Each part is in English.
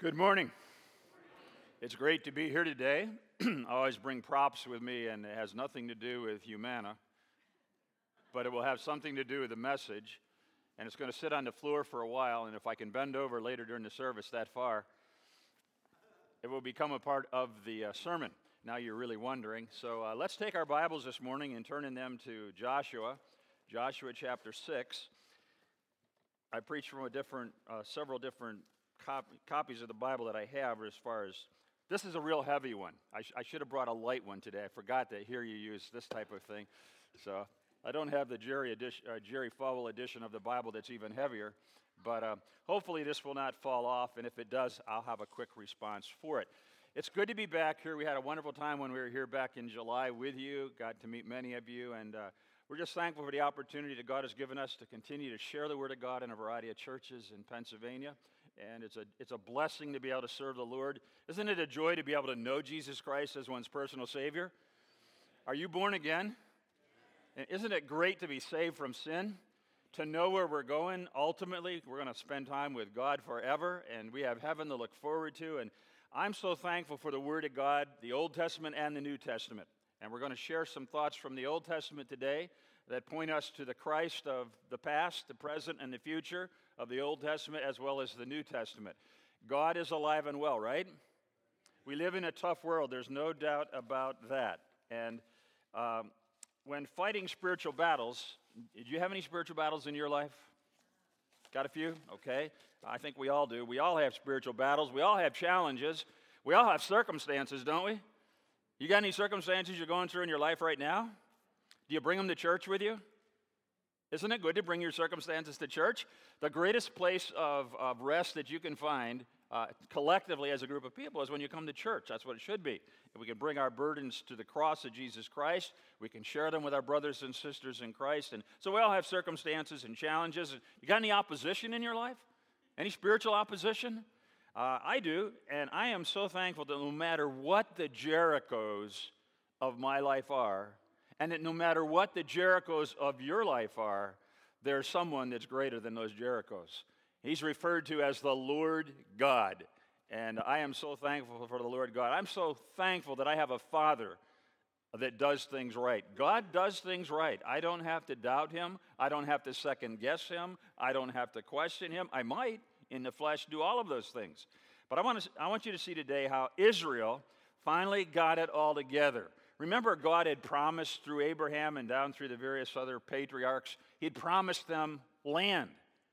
Good morning. It's great to be here today. I always bring props with me, and it has nothing to do with Humana, but it will have something to do with the message, and it's going to sit on the floor for a while, and if I can bend over later during the service that far, it will become a part of the sermon. Now you're really wondering. So let's take our Bibles this morning and turn in them to Joshua chapter 6. I preach from several different copies of the Bible that I have as far as, this is a real heavy one. I should have brought a light one today. I forgot to hear you use this type of thing. So I don't have the Jerry Falwell edition of the Bible that's even heavier, but hopefully this will not fall off, and if it does, I'll have a quick response for it. It's good to be back here. We had a wonderful time when we were here back in July with you, got to meet many of you, and we're just thankful for the opportunity that God has given us to continue to share the Word of God in a variety of churches in Pennsylvania. And it's a blessing to be able to serve the Lord. Isn't it a joy to be able to know Jesus Christ as one's personal Savior? Are you born again? And isn't it great to be saved from sin? To know where we're going, ultimately, we're going to spend time with God forever, and we have heaven to look forward to. And I'm so thankful for the Word of God, the Old Testament and the New Testament. And we're going to share some thoughts from the Old Testament today that point us to the Christ of the past, the present, and the future of the Old Testament as well as the New Testament. God is alive and well, right? We live in a tough world. There's no doubt about that. And when fighting spiritual battles, did you have any spiritual battles in your life? Got a few? Okay. I think we all do. We all have spiritual battles. We all have challenges. We all have circumstances, don't we? You got any circumstances you're going through in your life right now? Do you bring them to church with you? Isn't it good to bring your circumstances to church? The greatest place of rest that you can find collectively as a group of people is when you come to church. That's what it should be. If we can bring our burdens to the cross of Jesus Christ, we can share them with our brothers and sisters in Christ. And so we all have circumstances and challenges. You got any opposition in your life? Any spiritual opposition? I do, and I am so thankful that no matter what the Jerichos of my life are, and that no matter what the Jerichos of your life are, there's someone that's greater than those Jerichos. He's referred to as the Lord God, and I am so thankful for the Lord God. I'm so thankful that I have a Father that does things right. God does things right. I don't have to doubt Him. I don't have to second guess Him. I don't have to question Him. I might, in the flesh, do all of those things. But I want you to see today how Israel finally got it all together. Remember, God had promised through Abraham and down through the various other patriarchs, He'd promised them land,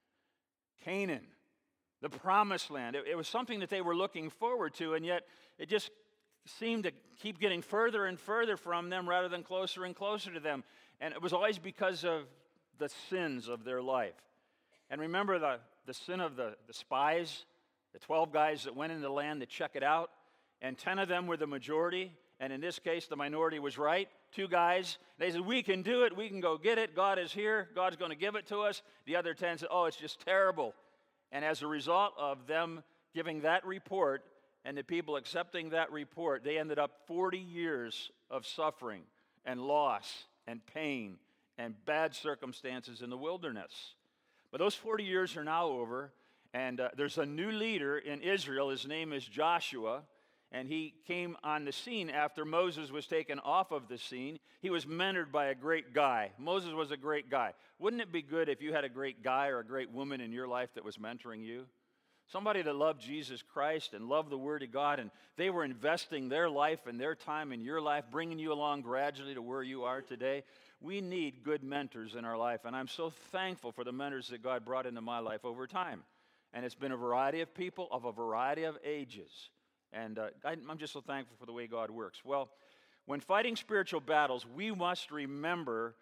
Canaan, the promised land. It was something that they were looking forward to, and yet it just seemed to keep getting further and further from them rather than closer and closer to them. And it was always because of the sins of their life. And remember the sin of the spies, the 12 guys that went into the land to check it out, and 10 of them were the majority. And in this case, the minority was right. 2 guys, they said, we can do it. We can go get it. God is here. God's going to give it to us. The other 10 said, oh, it's just terrible. And as a result of them giving that report and the people accepting that report, they ended up 40 years of suffering and loss and pain and bad circumstances in the wilderness. But those 40 years are now over, and there's a new leader in Israel. His name is Joshua. And he came on the scene after Moses was taken off of the scene. He was mentored by a great guy. Moses was a great guy. Wouldn't it be good if you had a great guy or a great woman in your life that was mentoring you? Somebody that loved Jesus Christ and loved the Word of God, and they were investing their life and their time in your life, bringing you along gradually to where you are today. We need good mentors in our life, and I'm so thankful for the mentors that God brought into my life over time. And it's been a variety of people of a variety of ages. And I'm just so thankful for the way God works. Well, when fighting spiritual battles, we must remember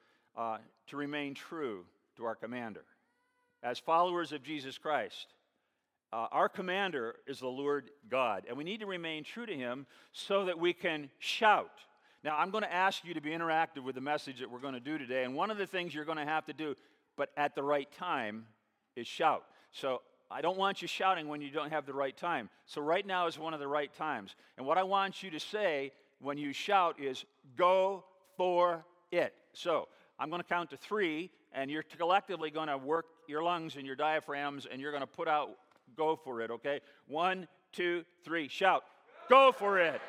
to remain true to our commander. As followers of Jesus Christ, our commander is the Lord God, and we need to remain true to Him so that we can shout. Now, I'm going to ask you to be interactive with the message that we're going to do today, and one of the things you're going to have to do, but at the right time, is shout. So I don't want you shouting when you don't have the right time. So right now is one of the right times. And what I want you to say when you shout is, go for it. So I'm going to count to 3, and you're collectively going to work your lungs and your diaphragms, and you're going to put out go for it, okay? 1, 2, 3, shout. Go for it.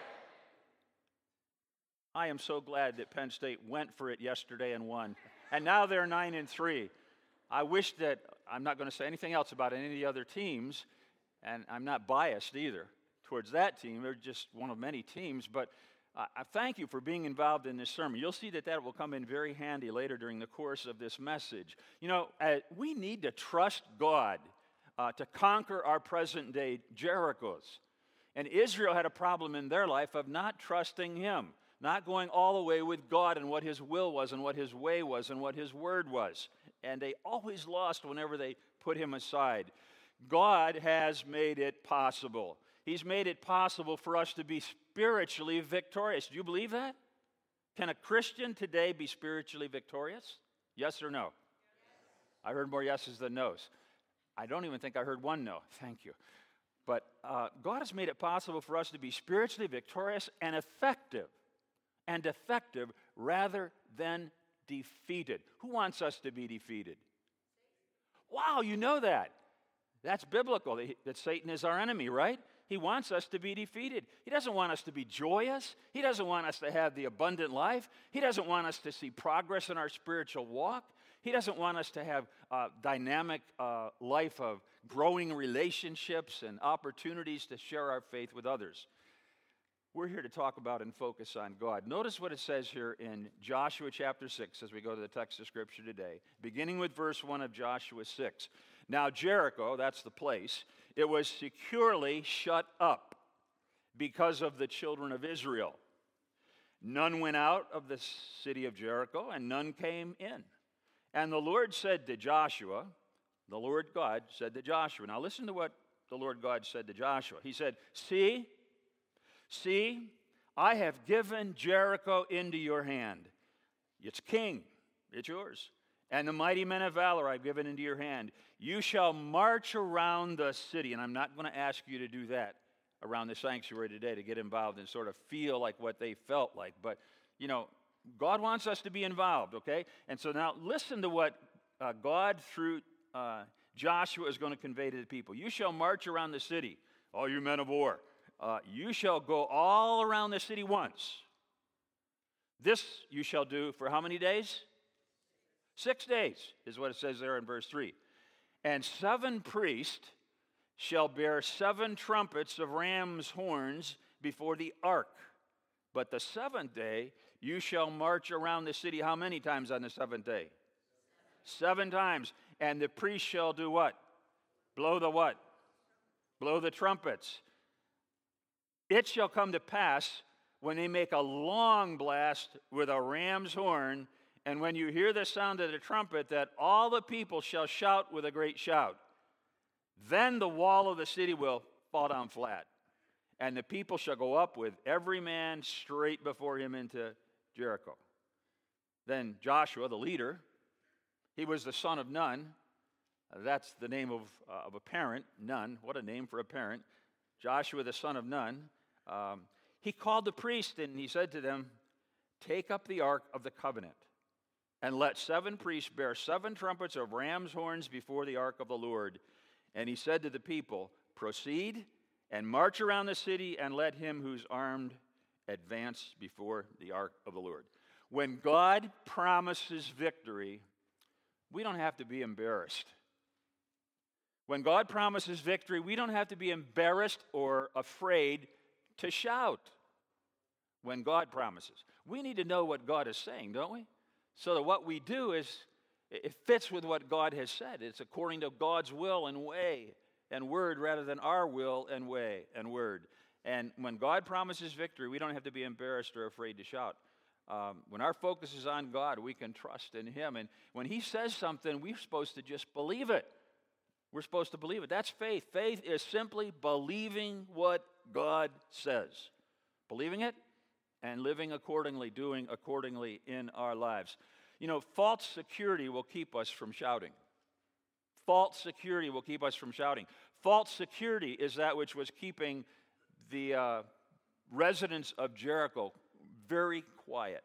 I am so glad that Penn State went for it yesterday and won. And now they're 9-3. I wish that, I'm not going to say anything else about any of the other teams, and I'm not biased either towards that team. They're just one of many teams, but I thank you for being involved in this sermon. You'll see that that will come in very handy later during the course of this message. You know, we need to trust God to conquer our present-day Jerichos. And Israel had a problem in their life of not trusting Him, not going all the way with God and what His will was and what His way was and what His word was. And they always lost whenever they put Him aside. God has made it possible. He's made it possible for us to be spiritually victorious. Do you believe that? Can a Christian today be spiritually victorious? Yes or no? Yes. I heard more yeses than nos. I don't even think I heard one no. Thank you. But God has made it possible for us to be spiritually victorious and effective rather than defeated. Who wants us to be defeated? Wow, you know that. That's biblical, that Satan is our enemy, right? He wants us to be defeated. He doesn't want us to be joyous. He doesn't want us to have the abundant life. He doesn't want us to see progress in our spiritual walk. He doesn't want us to have a dynamic life of growing relationships and opportunities to share our faith with others. We're here to talk about and focus on God. Notice what it says here in Joshua chapter 6 as we go to the text of Scripture today, beginning with verse 1 of Joshua 6. Now Jericho, that's the place, it was securely shut up because of the children of Israel. None went out of the city of Jericho, and none came in. And the Lord said to Joshua, the Lord God said to Joshua. Now listen to what the Lord God said to Joshua. He said, See, I have given Jericho into your hand. It's king, it's yours. And the mighty men of valor I've given into your hand. You shall march around the city. And I'm not going to ask you to do that around the sanctuary today, to get involved and sort of feel like what they felt like. But, you know, God wants us to be involved, okay? And so now listen to what God through Joshua is going to convey to the people. You shall march around the city, all you men of war. You shall go all around the city once. This you shall do for how many days? 6 days is what it says there in verse 3. And 7 priests shall bear 7 trumpets of ram's horns before the ark. But the 7th day you shall march around the city how many times on the 7th day? 7 times. And the priest shall do what? Blow the what? Blow the trumpets. It shall come to pass when they make a long blast with a ram's horn, and when you hear the sound of the trumpet, that all the people shall shout with a great shout. Then the wall of the city will fall down flat, and the people shall go up with every man straight before him into Jericho. Then Joshua, the leader, he was the son of Nun. That's the name of a parent, Nun. What a name for a parent. Joshua, the son of Nun. He called the priest and he said to them, Take up the ark of the covenant, and let 7 priests bear 7 trumpets of ram's horns before the ark of the Lord. And he said to the people, Proceed and march around the city, and let him who's armed advance before the ark of the Lord. When God promises victory, we don't have to be embarrassed. When God promises victory, we don't have to be embarrassed or afraid to shout. When God promises, we need to know what God is saying, don't we? So that what we do is, it fits with what God has said. It's according to God's will and way and word rather than our will and way and word. And when God promises victory, we don't have to be embarrassed or afraid to shout. When our focus is on God, we can trust in Him. And when He says something, we're supposed to just believe it. We're supposed to believe it. That's faith. Faith is simply believing what God says. Believing it and living accordingly, doing accordingly in our lives. You know, false security will keep us from shouting. False security will keep us from shouting. False security is that which was keeping the residents of Jericho very quiet.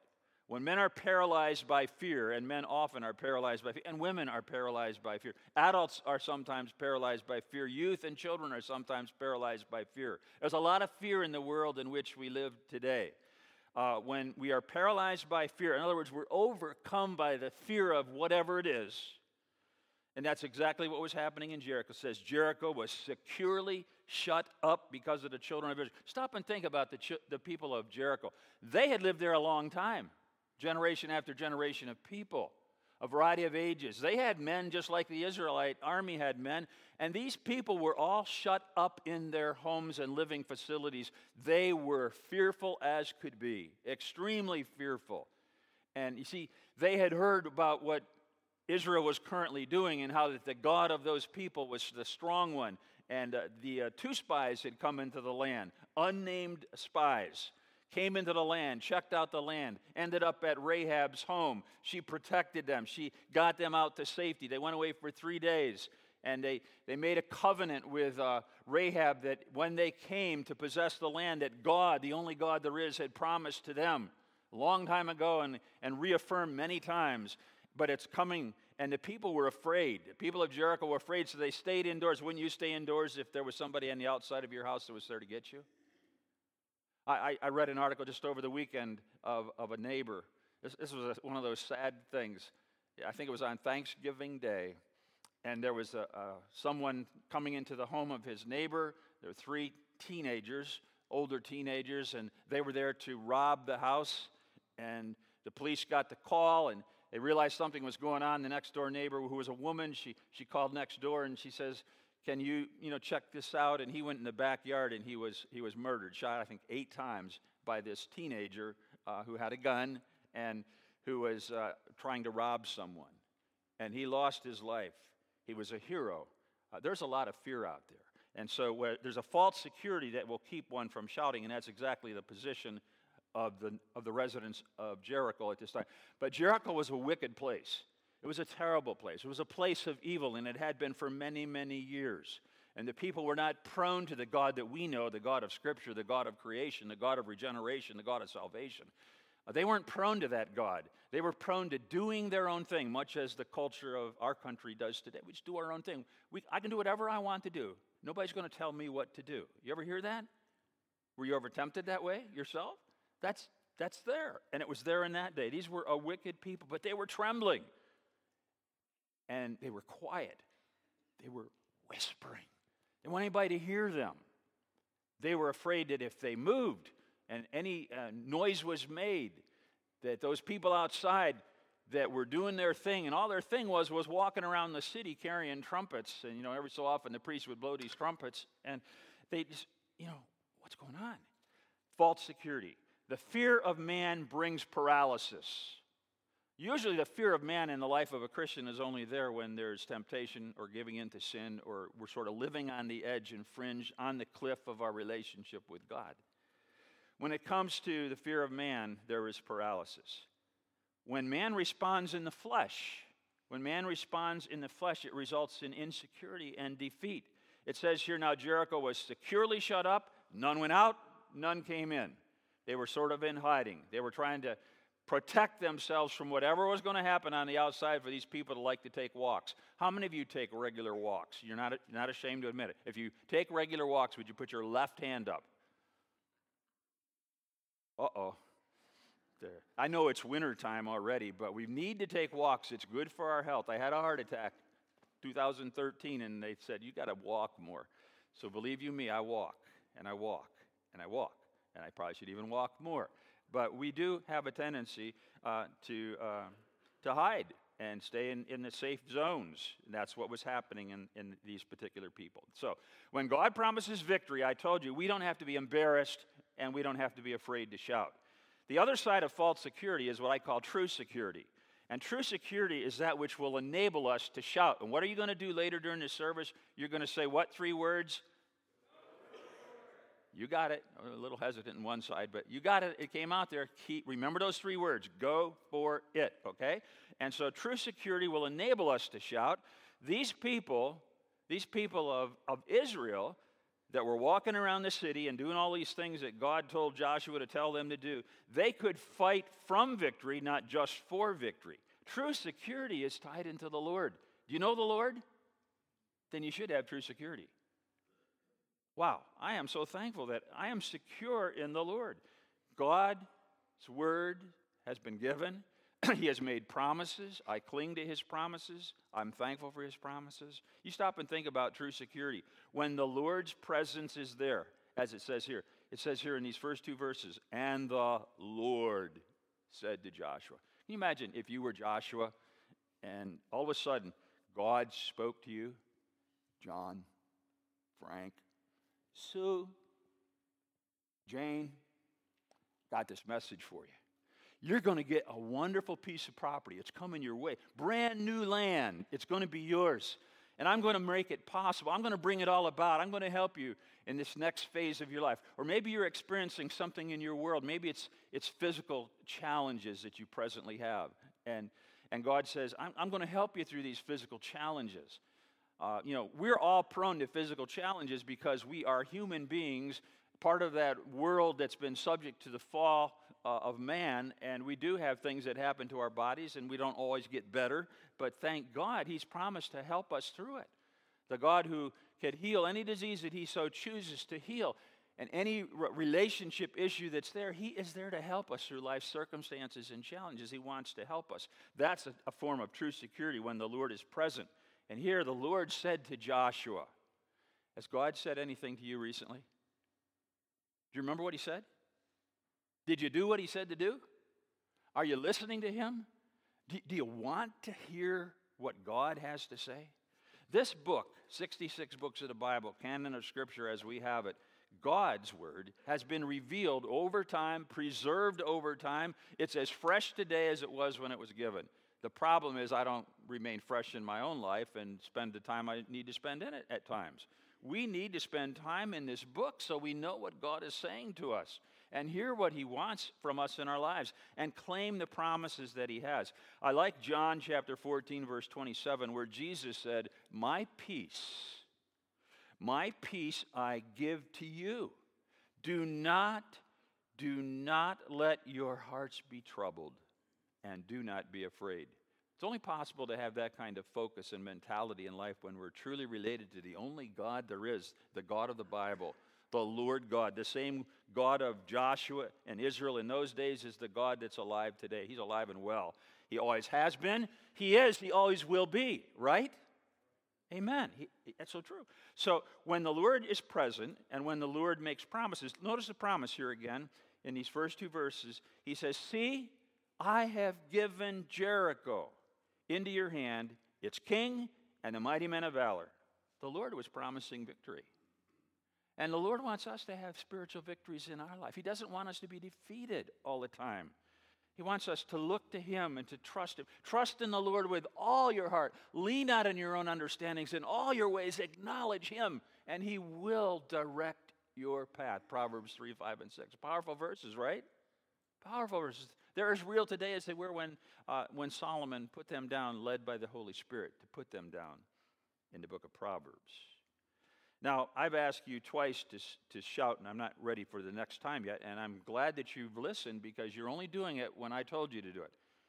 When men are paralyzed by fear, and men often are paralyzed by fear, and women are paralyzed by fear, adults are sometimes paralyzed by fear, youth and children are sometimes paralyzed by fear. There's a lot of fear in the world in which we live today. When we are paralyzed by fear, in other words, we're overcome by the fear of whatever it is, and that's exactly what was happening in Jericho. It says Jericho was securely shut up because of the children of Israel. Stop and think about the people of Jericho. They had lived there a long time. Generation after generation of people, a variety of ages. They had men just like the Israelite army had men, and these people were all shut up in their homes and living facilities. They were fearful as could be, extremely fearful. And you see, they had heard about what Israel was currently doing and how that the God of those people was the strong one. And the two spies had come into the land, unnamed spies. Came into the land, checked out the land, ended up at Rahab's home. She protected them. She got them out to safety. They went away for 3 days, and they made a covenant with Rahab that when they came to possess the land, that God, the only God there is, had promised to them a long time ago and reaffirmed many times. But it's coming, and the people were afraid. The people of Jericho were afraid, so they stayed indoors. Wouldn't you stay indoors if there was somebody on the outside of your house that was there to get you? I read an article just over the weekend of a neighbor. This was one of those sad things. I think it was on Thanksgiving Day, and there was someone coming into the home of his neighbor. There were 3 teenagers, older teenagers, and they were there to rob the house. And the police got the call, and they realized something was going on. The next door neighbor, who was a woman, she called next door, and she says, can you check this out? And he went in the backyard, and he was murdered, shot, I think, 8 times by this teenager who had a gun and who was trying to rob someone. And he lost his life. He was a hero. There's a lot of fear out there. And so there's a false security that will keep one from shouting, and that's exactly the position of the residents of Jericho at this time. But Jericho was a wicked place. It was a terrible place. It was a place of evil, and it had been for many, many years. And the people were not prone to the God that we know, the God of Scripture, the God of creation, the God of regeneration, the God of salvation. They weren't prone to that God. They were prone to doing their own thing, much as the culture of our country does today. We just do our own thing. I can do whatever I want to do. Nobody's going to tell me what to do. You ever hear that? Were you ever tempted that way yourself? That's there. And it was there in that day. These were a wicked people, but they were trembling. And they were quiet. They were whispering. They didn't want anybody to hear them. They were afraid that if they moved and any noise was made, that those people outside that were doing their thing, and all their thing was walking around the city carrying trumpets. And, every so often the priest would blow these trumpets. And they just, what's going on? False security. The fear of man brings paralysis. Usually the fear of man in the life of a Christian is only there when there's temptation or giving in to sin, or we're sort of living on the edge and fringe on the cliff of our relationship with God. When it comes to the fear of man, there is paralysis. When man responds in the flesh, it results in insecurity and defeat. It says here, now Jericho was securely shut up. None went out, none came in. They were sort of in hiding. They were trying to protect themselves from whatever was going to happen on the outside for these people to like to take walks. How many of you take regular walks? You're not ashamed to admit it. If you take regular walks, would you put your left hand up? Uh-oh. There. I know it's wintertime already, but we need to take walks. It's good for our health. I had a heart attack 2013, and they said, you got to walk more. So believe you me, I walk, and I walk, and I walk. And I probably should even walk more. But we do have a tendency to hide and stay in the safe zones. And that's what was happening in these particular people. So when God promises victory, I told you, we don't have to be embarrassed and we don't have to be afraid to shout. The other side of false security is what I call true security. And true security is that which will enable us to shout. And what are you going to do later during the service? You're going to say what 3 words? You got it. A little hesitant on one side, but you got it. It came out there. Remember those 3 words. Go for it, okay? And so true security will enable us to shout. These people of Israel, that were walking around the city and doing all these things that God told Joshua to tell them to do, they could fight from victory, not just for victory. True security is tied into the Lord. Do you know the Lord? Then you should have true security. Wow, I am so thankful that I am secure in the Lord. God's word has been given. He has made promises. I cling to his promises. I'm thankful for his promises. You stop and think about true security. When the Lord's presence is there, as it says here in these first two verses, and the Lord said to Joshua. Can you imagine if you were Joshua and all of a sudden God spoke to you? John, Frank, Sue, Jane, got this message for you. You're going to get a wonderful piece of property. It's coming your way. Brand new land. It's going to be yours. And I'm going to make it possible. I'm going to bring it all about. I'm going to help you in this next phase of your life. Or maybe you're experiencing something in your world. Maybe it's physical challenges that you presently have. And God says, I'm going to help you through these physical challenges. We're all prone to physical challenges because we are human beings, part of that world that's been subject to the fall of man, and we do have things that happen to our bodies, and we don't always get better, but thank God he's promised to help us through it. The God who can heal any disease that he so chooses to heal, and any relationship issue that's there, he is there to help us through life's circumstances and challenges. He wants to help us. That's a form of true security when the Lord is present. And here the Lord said to Joshua, has God said anything to you recently? Do you remember what he said? Did you do what he said to do? Are you listening to him? Do you want to hear what God has to say? This book, 66 books of the Bible, canon of Scripture as we have it, God's word has been revealed over time, preserved over time. It's as fresh today as it was when it was given. The problem is I don't remain fresh in my own life and spend the time I need to spend in it at times. We need to spend time in this book so we know what God is saying to us and hear what he wants from us in our lives and claim the promises that he has. I like John chapter 14, verse 27, where Jesus said, my peace I give to you. Do not let your hearts be troubled, and do not be afraid. It's only possible to have that kind of focus and mentality in life when we're truly related to the only God there is, the God of the Bible, the Lord God. The same God of Joshua and Israel in those days is the God that's alive today. He's alive and well. He always has been. He is. He always will be. Right? Amen. That's so true. So when the Lord is present and when the Lord makes promises, notice the promise here again in these first two verses. He says, see, I have given Jericho into your hand, its king and the mighty men of valor. The Lord was promising victory. And the Lord wants us to have spiritual victories in our life. He doesn't want us to be defeated all the time. He wants us to look to him and to trust him. Trust in the Lord with all your heart. Lean not on your own understandings. In all your ways acknowledge him, and he will direct your path. Proverbs 3, 5, and 6. Powerful verses, right? Powerful verses. They're as real today as they were when Solomon put them down, led by the Holy Spirit, to put them down in the book of Proverbs. Now, I've asked you twice to shout, and I'm not ready for the next time yet, and I'm glad that you've listened because you're only doing it when I told you to do it.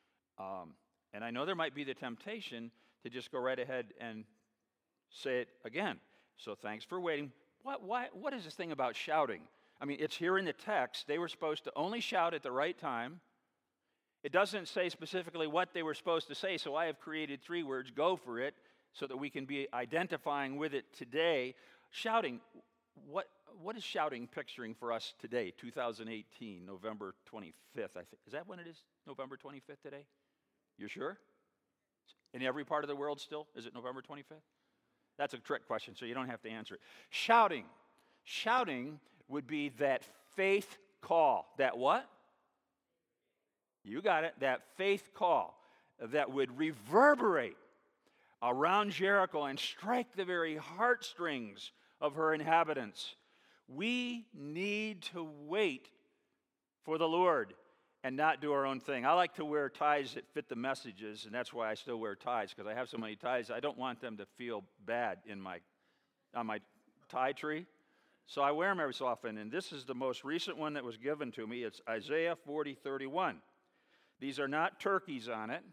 And I know there might be the temptation to just go right ahead and say it again. So thanks for waiting. What is this thing about shouting? I mean, it's here in the text. They were supposed to only shout at the right time. It doesn't say specifically what they were supposed to say, so I have created 3 words, go for it, so that we can be identifying with it today. Shouting, what is shouting picturing for us today, 2018, November 25th, I think. Is that when it is, November 25th today? You sure? In every part of the world still? Is it November 25th? That's a trick question, so you don't have to answer it. Shouting would be that faith call. That what? You got it. That faith call that would reverberate around Jericho and strike the very heartstrings of her inhabitants. We need to wait for the Lord and not do our own thing. I like to wear ties that fit the messages, and that's why I still wear ties, because I have so many ties. I don't want them to feel bad on my tie tree. So I wear them every so often, and this is the most recent one that was given to me. It's Isaiah 40:31. These are not turkeys on it.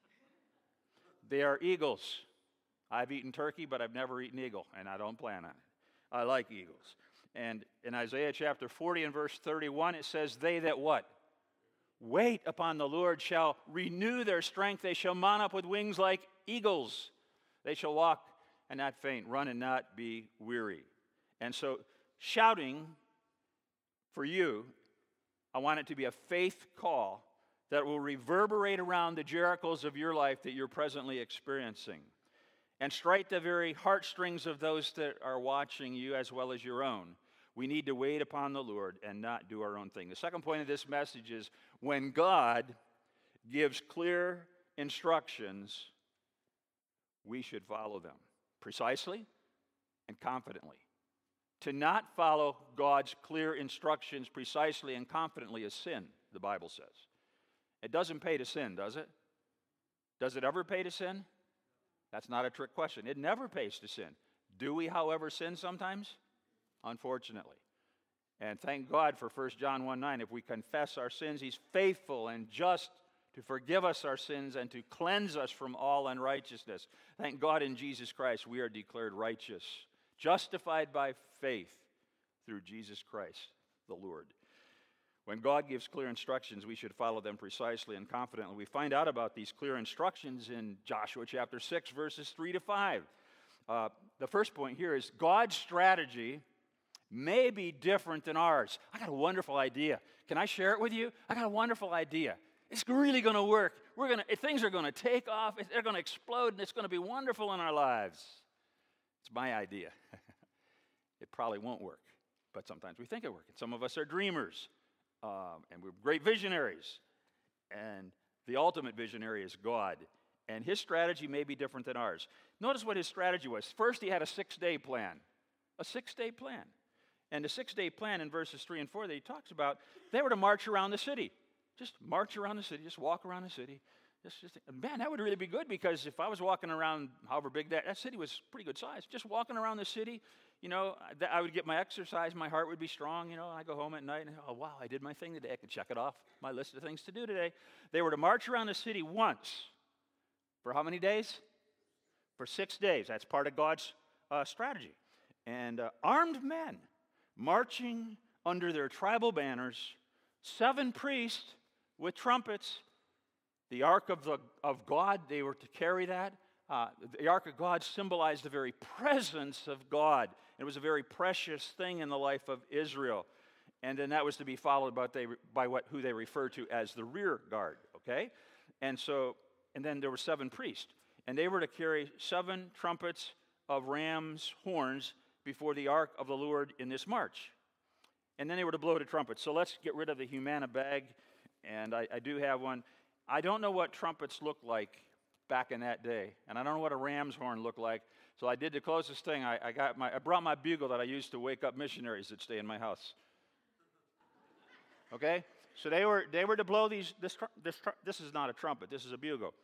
They are eagles. I've eaten turkey, but I've never eaten eagle, and I don't plan on it. I like eagles. And in Isaiah chapter 40 and verse 31, it says, they that what? Wait upon the Lord shall renew their strength. They shall mount up with wings like eagles. They shall walk and not faint, run and not be weary. And so shouting for you, I want it to be a faith call that will reverberate around the Jerichos of your life that you're presently experiencing and strike the very heartstrings of those that are watching you as well as your own. We need to wait upon the Lord and not do our own thing. The second point of this message is when God gives clear instructions, we should follow them precisely and confidently. To not follow God's clear instructions precisely and confidently is sin, the Bible says. It doesn't pay to sin, does it? Does it ever pay to sin? That's not a trick question. It never pays to sin. Do we, however, sin sometimes? Unfortunately. And thank God for 1 John 1:9. If we confess our sins, He's faithful and just to forgive us our sins and to cleanse us from all unrighteousness. Thank God in Jesus Christ we are declared righteous, justified by faith through Jesus Christ the Lord. When God gives clear instructions, we should follow them precisely and confidently. We find out about these clear instructions in Joshua chapter 6, verses 3 to 5. The first point here is God's strategy may be different than ours. I got a wonderful idea. Can I share it with you? I got a wonderful idea. It's really going to work. Things are going to take off. They're going to explode, and it's going to be wonderful in our lives. It's my idea. It probably won't work, but sometimes we think it works. Some of us are dreamers, and we're great visionaries. And the ultimate visionary is God, and His strategy may be different than ours. Notice what His strategy was. First, He had a 6-day plan. A 6-day plan. And the 6-day plan in verses 3 and 4 that He talks about, they were to march around the city. Just march around the city, just walk around the city. Man, that would really be good, because if I was walking around, however big that city was pretty good size, just walking around the city, I would get my exercise, my heart would be strong, I go home at night and, oh, wow, I did my thing today. I could check it off my list of things to do today. They were to march around the city once. For how many days? For 6 days. That's part of God's strategy. And armed men marching under their tribal banners, 7 priests with trumpets. The Ark of God, they were to carry that. The Ark of God symbolized the very presence of God. It was a very precious thing in the life of Israel. And then that was to be followed by who they referred to as the rear guard, okay? And then there were 7 priests. And they were to carry 7 trumpets of ram's horns before the Ark of the Lord in this march. And then they were to blow the trumpet. So let's get rid of the Humana bag. And I do have one. I don't know what trumpets looked like back in that day. And I don't know what a ram's horn looked like. So I did the closest thing. I brought my bugle that I used to wake up missionaries that stay in my house. Okay? So they were to blow this is not a trumpet. This is a bugle.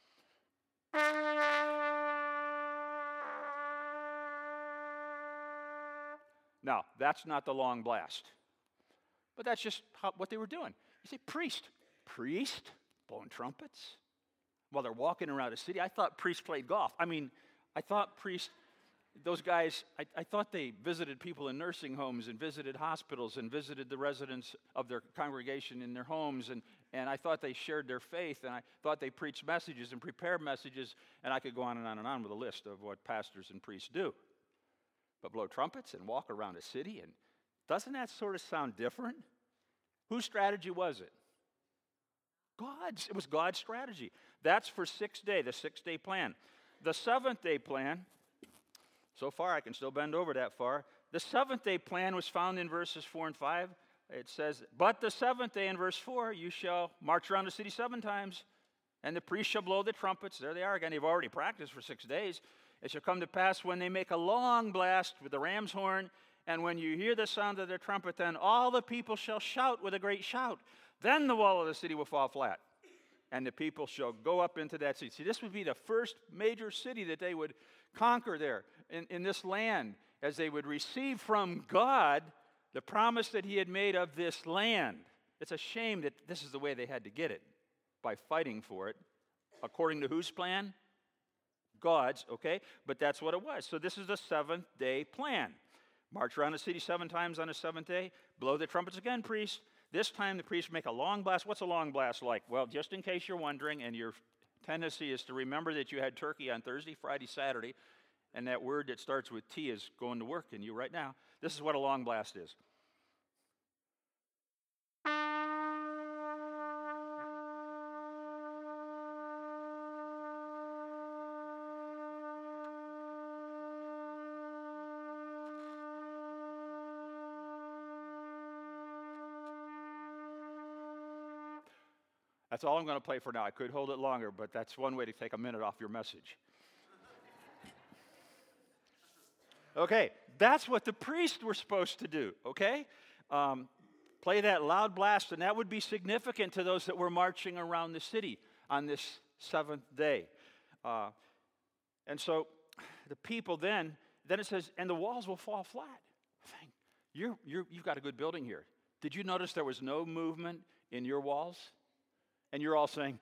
Now, that's not the long blast. But that's just what they were doing. You say, priest blowing trumpets while they're walking around the city. I thought priests played golf. I thought priests, those guys, I thought they visited people in nursing homes and visited hospitals and visited the residents of their congregation in their homes. And I thought they shared their faith, and I thought they preached messages and prepared messages, and I could go on and on and on with a list of what pastors and priests do. But blow trumpets and walk around a city, and doesn't that sort of sound different? Whose strategy was it? God's. It was God's strategy. That's for 6 days, the 6-day plan. The 7th-day plan, so far I can still bend over that far. The 7th-day plan was found in verses 4 and 5. It says, but the 7th day in verse 4, you shall march around the city 7 times, and the priest shall blow the trumpets. There they are again. They've already practiced for 6 days. It shall come to pass when they make a long blast with the ram's horn, and when you hear the sound of their trumpet, then all the people shall shout with a great shout. Then the wall of the city will fall flat, and the people shall go up into that city. See, this would be the first major city that they would conquer there in this land. as they would receive from God the promise that he had made of this land. It's a shame that this is the way they had to get it, by fighting for it. According to whose plan? God's, okay? But that's what it was. So this is the seventh-day plan. March around the city 7 times on the seventh day. Blow the trumpets again, priest. This time the priests make a long blast. What's a long blast like? Well, just in case you're wondering, and your tendency is to remember that you had turkey on Thursday, Friday, Saturday, and that word that starts with T is going to work in you right now. This is what a long blast is. That's all I'm going to play for now. I could hold it longer, but that's one way to take a minute off your message. Okay, that's what the priests were supposed to do, okay? Play that loud blast, and that would be significant to those that were marching around the city on this seventh day. And so the people then it says, and the walls will fall flat. You've got a good building here. Did you notice there was no movement in your walls? And you're all saying,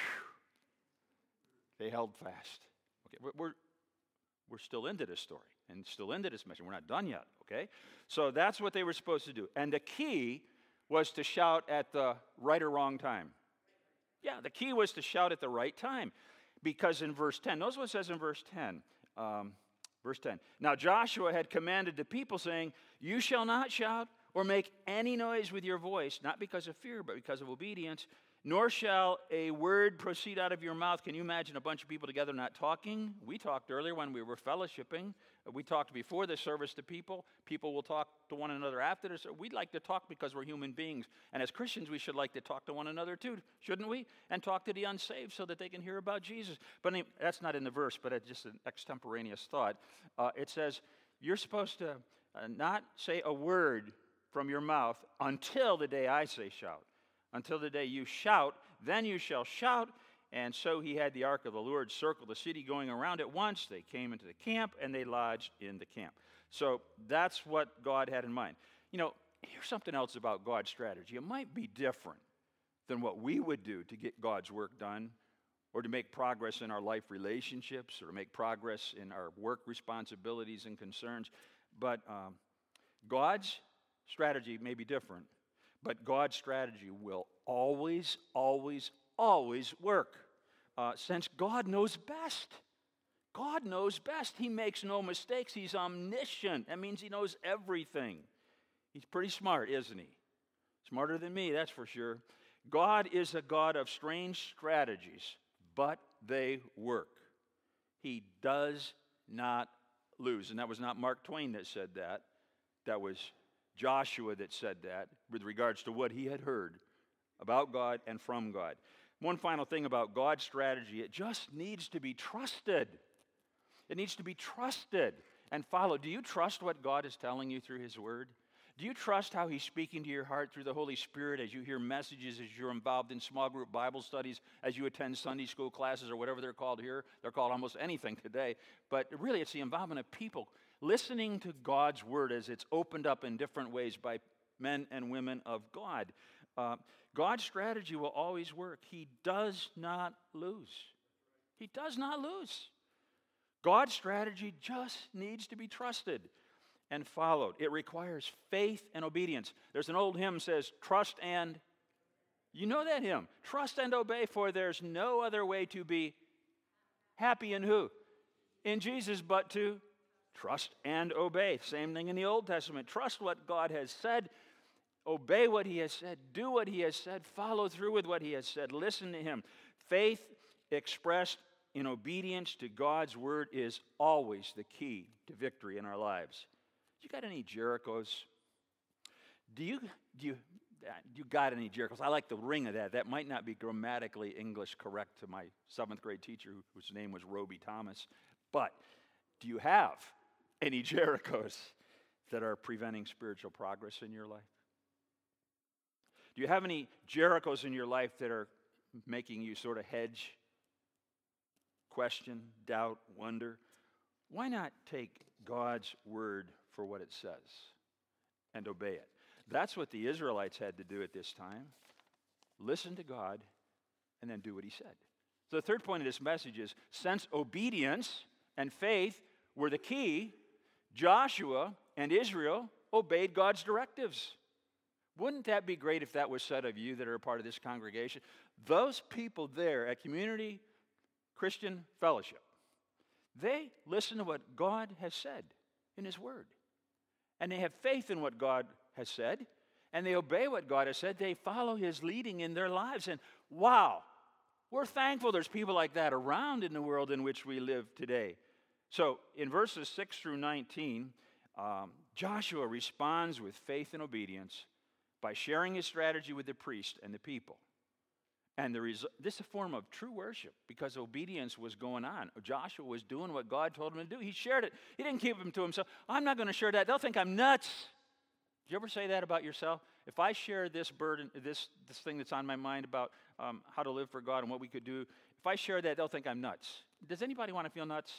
phew, they held fast. Okay, we're still into this story and still into this mission. We're not done yet, okay? So that's what they were supposed to do. And the key was to shout at the right or wrong time. Yeah, the key was to shout at the right time. Because in verse 10, notice what it says in verse 10. Verse 10. Now Joshua had commanded the people, saying, you shall not shout or make any noise with your voice, not because of fear, but because of obedience, nor shall a word proceed out of your mouth. Can you imagine a bunch of people together not talking? We talked earlier when we were fellowshipping. We talked before the service to people. People will talk to one another after this. We'd like to talk because we're human beings. And as Christians, we should like to talk to one another too, shouldn't we? And talk to the unsaved so that they can hear about Jesus. But that's not in the verse, but it's just an extemporaneous thought. It says, you're supposed to not say a word from your mouth until the day I say shout. Until the day you shout, then you shall shout. And so he had the ark of the Lord circle the city, going around it once. They came into the camp, and they lodged in the camp. So that's what God had in mind. You know, here's something else about God's strategy. It might be different than what we would do to get God's work done, or to make progress in our life relationships, or to make progress in our work responsibilities and concerns. But God's strategy may be different. But God's strategy will always, always, always work. Since God knows best. God knows best. He makes no mistakes. He's omniscient. That means he knows everything. He's pretty smart, isn't he? Smarter than me, that's for sure. God is a God of strange strategies, but they work. He does not lose. And that was not Mark Twain that said that. That was Joshua that said that with regards to what he had heard about God and from God. One final thing about God's strategy, it just needs to be trusted. It needs to be trusted and followed. Do you trust what God is telling you through his word? Do you trust how he's speaking to your heart through the Holy Spirit as you hear messages, as you're involved in small group Bible studies, as you attend Sunday school classes or whatever they're called here? They're called almost anything today. But really, it's the involvement of people listening to God's word as it's opened up in different ways by men and women of God. God's strategy will always work. He does not lose. He does not lose. God's strategy just needs to be trusted and followed. It requires faith and obedience. There's an old hymn that says, trust and, you know that hymn, trust and obey, for there's no other way to be happy in who? In Jesus, but to trust and obey. Same thing in the Old Testament. Trust what God has said. Obey what he has said. Do what he has said. Follow through with what he has said. Listen to him. Faith expressed in obedience to God's word is always the key to victory in our lives. You got any Jerichos? Do you got any Jerichos? I like the ring of that. That might not be grammatically English correct to my 7th grade teacher, whose name was Roby Thomas. But do you have any Jerichos that are preventing spiritual progress in your life? Do you have any Jerichos in your life that are making you sort of hedge, question, doubt, wonder? Why not take God's word for what it says and obey it. That's what the Israelites had to do at this time. Listen to God and then do what he said. So the third point of this message is, since obedience and faith were the key, Joshua and Israel obeyed God's directives. Wouldn't that be great if that was said of you that are a part of this congregation? Those people there at Community Christian Fellowship, they listen to what God has said in his word. And they have faith in what God has said, and they obey what God has said. They follow his leading in their lives. And wow, we're thankful there's people like that around in the world in which we live today. So in verses 6 through 19, Joshua responds with faith and obedience by sharing his strategy with the priest and the people. And this is a form of true worship because obedience was going on. Joshua was doing what God told him to do. He shared it. He didn't keep it to himself. I'm not going to share that. They'll think I'm nuts. Do you ever say that about yourself? If I share this burden, this thing that's on my mind about how to live for God and what we could do, if I share that, they'll think I'm nuts. Does anybody want to feel nuts?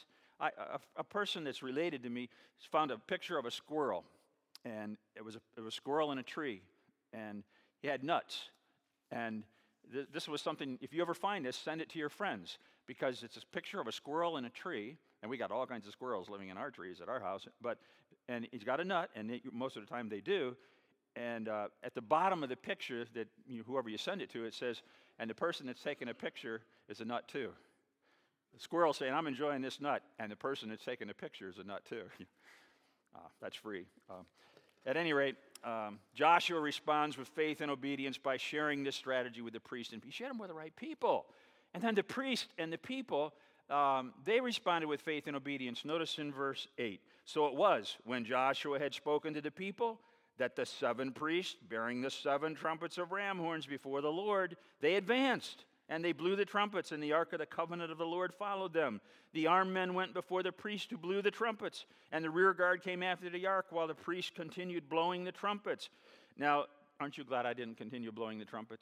A person that's related to me found a picture of a squirrel, and it was a squirrel in a tree, and he had nuts. And this was something, if you ever find this, send it to your friends, because it's a picture of a squirrel in a tree, and we got all kinds of squirrels living in our trees at our house, and he's got a nut, and most of the time they do, and at the bottom of the picture, that whoever you send it to, it says, and the person that's taking a picture is a nut too. The squirrel saying, I'm enjoying this nut, and the person that's taking the picture is a nut too. That's free. At any rate, Joshua responds with faith and obedience by sharing this strategy with the priest, and he shared them with the right people. And then the priest and the people, they responded with faith and obedience. Notice in verse 8, so it was when Joshua had spoken to the people that the 7 priests, bearing the 7 trumpets of ram horns before the Lord, they advanced, and they blew the trumpets, and the ark of the covenant of the Lord followed them. The armed men went before the priest who blew the trumpets, and the rear guard came after the ark while the priest continued blowing the trumpets. Now, aren't you glad I didn't continue blowing the trumpets?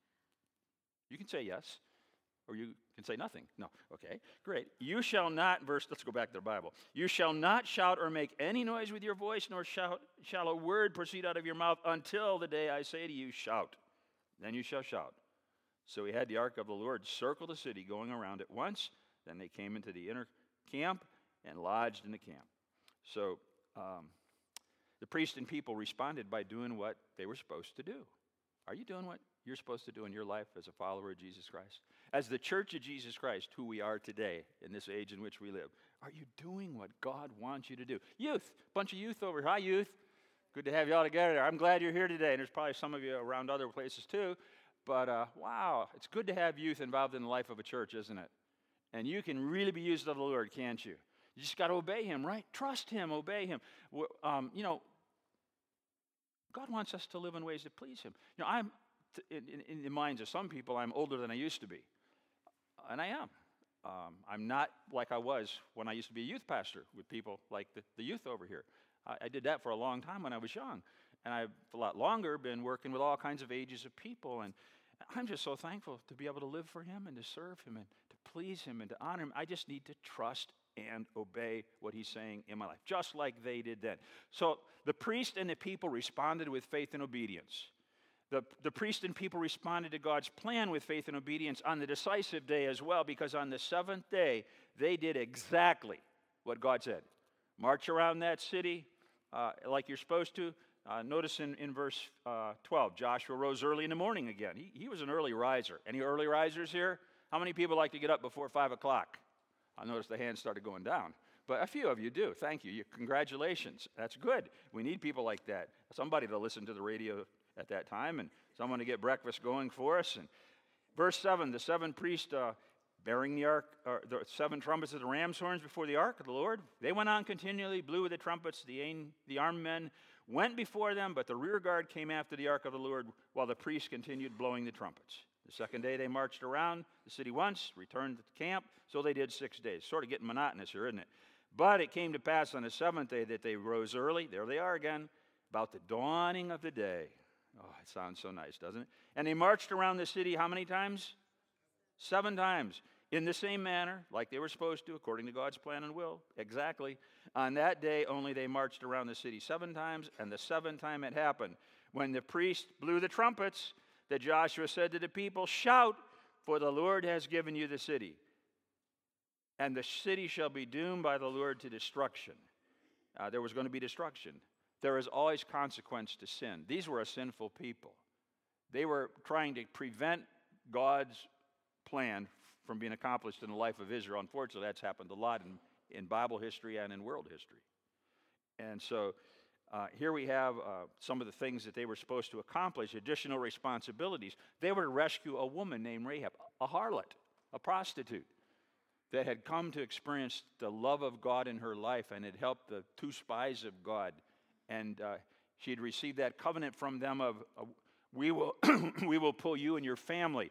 You can say yes, or you can say nothing. No, okay, great. You shall not, let's go back to the Bible. You shall not shout or make any noise with your voice, nor shall a word proceed out of your mouth until the day I say to you, shout. Then you shall shout. So he had the ark of the Lord circle the city, going around it once. Then they came into the inner camp and lodged in the camp. So the priest and people responded by doing what they were supposed to do. Are you doing what you're supposed to do in your life as a follower of Jesus Christ? As the church of Jesus Christ, who we are today in this age in which we live, are you doing what God wants you to do? Youth, bunch of youth over here. Hi, youth. Good to have you all together. I'm glad you're here today, and there's probably some of you around other places too. But wow, it's good to have youth involved in the life of a church, isn't it? And you can really be used of the Lord, can't you? You just got to obey him, right? Trust him, obey him. God wants us to live in ways that please him. I'm in the minds of some people, I'm older than I used to be. And I am. I'm not like I was when I used to be a youth pastor with people like the youth over here. I did that for a long time when I was young. And I've a lot longer been working with all kinds of ages of people. And I'm just so thankful to be able to live for him and to serve him and to please him and to honor him. I just need to trust and obey what he's saying in my life, just like they did then. So the priest and the people responded with faith and obedience. The priest and people responded to God's plan with faith and obedience on the decisive day as well, because on the 7th day, they did exactly what God said. March around that city like you're supposed to. Notice in verse 12, Joshua rose early in the morning again. He was an early riser. Any early risers here? How many people like to get up before 5 o'clock? I noticed the hands started going down. But a few of you do. Thank you. Congratulations. That's good. We need people like that. Somebody to listen to the radio at that time and someone to get breakfast going for us. And verse 7, the 7 priests bearing the ark, the 7 trumpets of the ram's horns before the ark of the Lord, they went on continually, blew with the trumpets. The armed men went before them, but the rear guard came after the ark of the Lord while the priests continued blowing the trumpets. The 2nd day they marched around the city once, returned to the camp, so they did 6 days. Sort of getting monotonous here, isn't it? But it came to pass on the 7th day that they rose early, there they are again, about the dawning of the day. Oh, it sounds so nice, doesn't it? And they marched around the city how many times? 7 times. in the same manner, like they were supposed to, according to God's plan and will. Exactly. On that day only they marched around the city 7 times, and the 7th time it happened, when the priest blew the trumpets, that Joshua said to the people, "Shout, for the Lord has given you the city. And the city shall be doomed by the Lord to destruction." There was going to be destruction. There is always consequence to sin. These were a sinful people. They were trying to prevent God's plan from being accomplished in the life of Israel. Unfortunately, that's happened a lot in Bible history and in world history. And so here we have some of the things that they were supposed to accomplish, additional responsibilities. They were to rescue a woman named Rahab, a harlot, a prostitute, that had come to experience the love of God in her life and had helped the 2 spies of God. And she had received that covenant from them of, we will we will pull you and your family,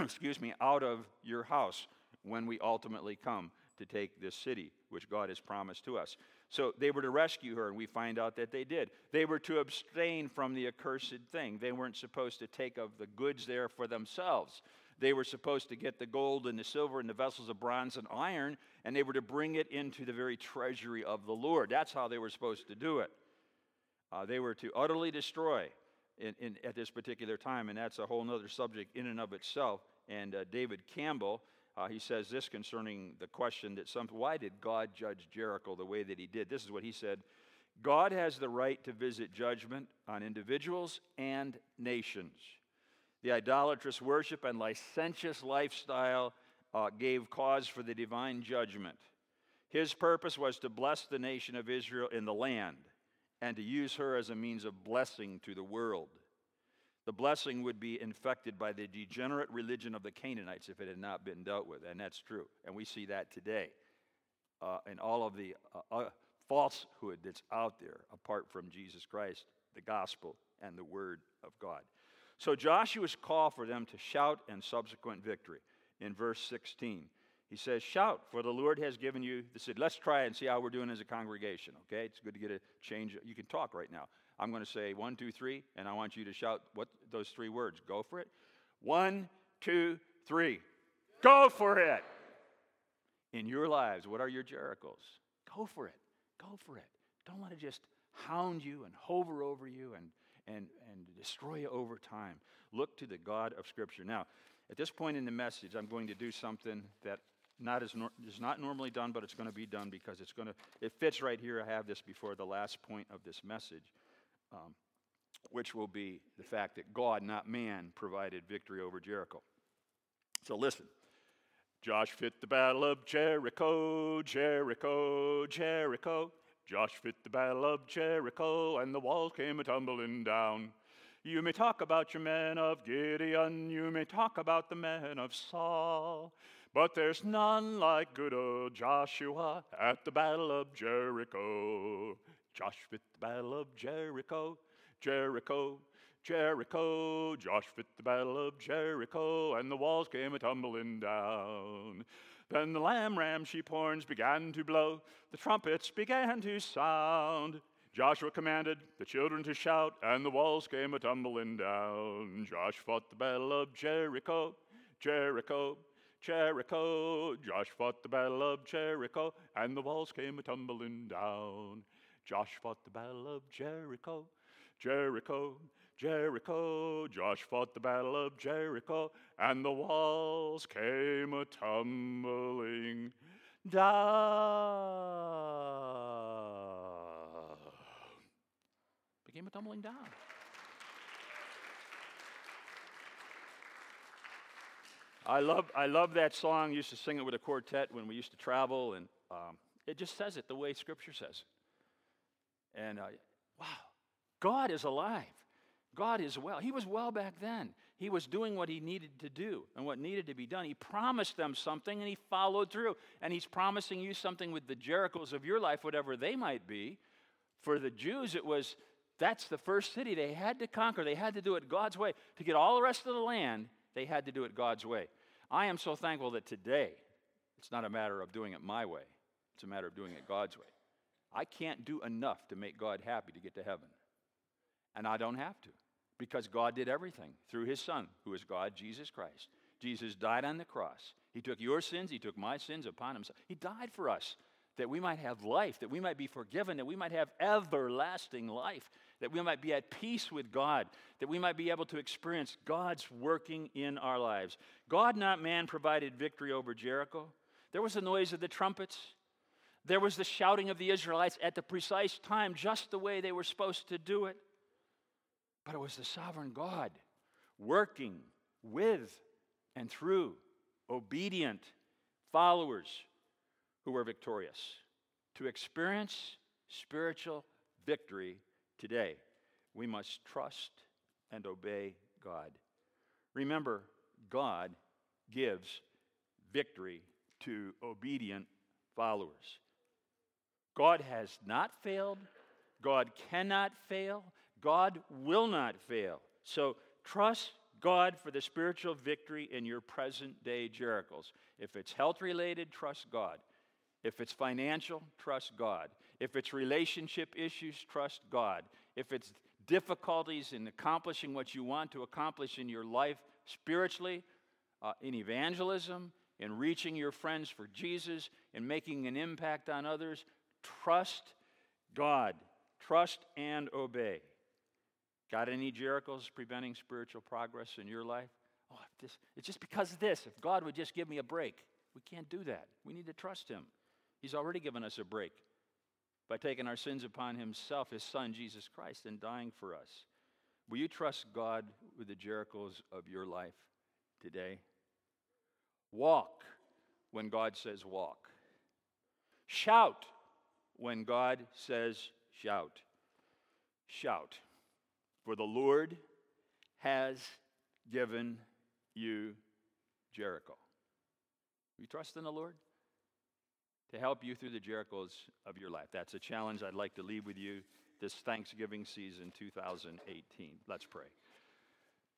out of your house when we ultimately come to take this city, which God has promised to us. So they were to rescue her, and we find out that they did. They were to abstain from the accursed thing. They weren't supposed to take of the goods there for themselves. They were supposed to get the gold and the silver and the vessels of bronze and iron, and they were to bring it into the very treasury of the Lord. That's how they were supposed to do it. They were to utterly destroy at this particular time, and that's a whole other subject in and of itself. And David Campbell, he says this concerning the question that why did God judge Jericho the way that he did? This is what he said: God has the right to visit judgment on individuals and nations. The idolatrous worship and licentious lifestyle gave cause for the divine judgment. His purpose was to bless the nation of Israel in the land and to use her as a means of blessing to the world. The blessing would be infected by the degenerate religion of the Canaanites if it had not been dealt with, and that's true. And we see that today in all of the falsehood that's out there apart from Jesus Christ, the gospel, and the word of God. So Joshua's call for them to shout and subsequent victory. In verse 16, he says, "Shout, for the Lord has given you the city." Let's try and see how we're doing as a congregation, okay? It's good to get a change. You can talk right now. I'm going to say 1, 2, 3, and I want you to shout those 3 words. Go for it. 1, 2, 3. Go for it. In your lives, what are your Jerichos? Go for it. Go for it. Don't let it just hound you and hover over you and destroy you over time. Look to the God of Scripture. Now, at this point in the message, I'm going to do something that is not normally done, but it's going to be done because it fits right here. I have this before the last point of this message, which will be the fact that God, not man, provided victory over Jericho. So listen. Josh fit the battle of Jericho, Jericho, Jericho. Josh fit the battle of Jericho, and the walls came a-tumbling down. You may talk about your men of Gideon, you may talk about the men of Saul, but there's none like good old Joshua at the battle of Jericho. Josh fit the battle of Jericho, Jericho, Jericho. Josh fit the battle of Jericho, and the walls came a-tumbling down. Then the lamb sheep horns began to blow, the trumpets began to sound. Joshua commanded the children to shout, and the walls came a-tumbling down. Josh fought the battle of Jericho, Jericho, Jericho. Josh fought the battle of Jericho, and the walls came a-tumbling down. Josh fought the battle of Jericho, Jericho, Jericho. Josh fought the battle of Jericho, and the walls came a-tumbling down. Came a-tumbling down. I love that song. I used to sing it with a quartet when we used to travel, and it just says it the way Scripture says it. And wow, God is alive. God is well. He was well back then. He was doing what he needed to do and what needed to be done. He promised them something, and he followed through. And he's promising you something with the Jerichos of your life, whatever they might be. For the Jews, that's the first city they had to conquer. They had to do it God's way. To get all the rest of the land, they had to do it God's way. I am so thankful that today, it's not a matter of doing it my way. It's a matter of doing it God's way. I can't do enough to make God happy to get to heaven. And I don't have to, because God did everything through his Son, who is God, Jesus Christ. Jesus died on the cross. He took your sins, he took my sins upon himself. He died for us that we might have life, that we might be forgiven, that we might have everlasting life, that we might be at peace with God, that we might be able to experience God's working in our lives. God, not man, provided victory over Jericho. There was the noise of the trumpets. There was the shouting of the Israelites at the precise time, just the way they were supposed to do it. But it was the sovereign God working with and through obedient followers who were victorious. To experience spiritual victory today, we must trust and obey God. Remember, God gives victory to obedient followers. God has not failed. God cannot fail. God will not fail. So trust God for the spiritual victory in your present day Jerichos. If it's health related, trust God. If it's financial, trust God. If it's relationship issues, trust God. If it's difficulties in accomplishing what you want to accomplish in your life spiritually, in evangelism, in reaching your friends for Jesus, in making an impact on others, trust God. Trust and obey. Got any Jerichos preventing spiritual progress in your life? Oh, it's just because of this. If God would just give me a break. We can't do that. We need to trust him. He's already given us a break by taking our sins upon himself, his son, Jesus Christ, and dying for us. Will you trust God with the Jerichos of your life today? Walk when God says walk. Shout when God says shout. Shout. For the Lord has given you Jericho. You trust in the Lord to help you through the Jerichos of your life. That's a challenge I'd like to leave with you this Thanksgiving season 2018. Let's pray.